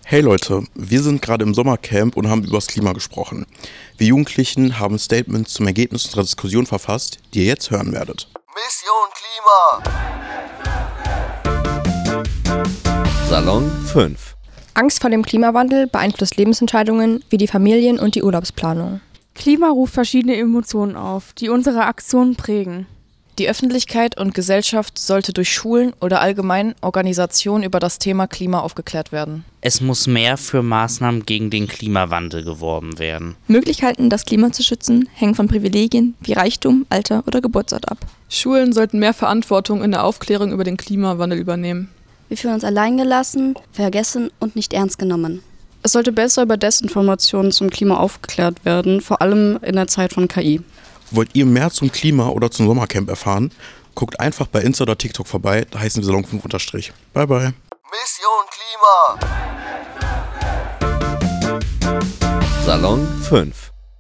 Hey Leute, wir sind gerade im Sommercamp und haben über das Klima gesprochen. Wir Jugendlichen haben Statements zum Ergebnis unserer Diskussion verfasst, die ihr jetzt hören werdet. Mission Klima! Salon 5. Angst vor dem Klimawandel beeinflusst Lebensentscheidungen wie die Familien- und die Urlaubsplanung. Klima ruft verschiedene Emotionen auf, die unsere Aktionen prägen. Die Öffentlichkeit und Gesellschaft sollte durch Schulen oder allgemein Organisationen über das Thema Klima aufgeklärt werden. Es muss mehr für Maßnahmen gegen den Klimawandel geworben werden. Möglichkeiten, das Klima zu schützen, hängen von Privilegien wie Reichtum, Alter oder Geburtsort ab. Schulen sollten mehr Verantwortung in der Aufklärung über den Klimawandel übernehmen. Wir fühlen uns alleingelassen, vergessen und nicht ernst genommen. Es sollte besser über Desinformationen zum Klima aufgeklärt werden, vor allem in der Zeit von KI. Wollt ihr mehr zum Klima oder zum Sommercamp erfahren? Guckt einfach bei Insta oder TikTok vorbei, da heißen wir Salon 5 _. Bye bye. Mission Klima! Salon 5.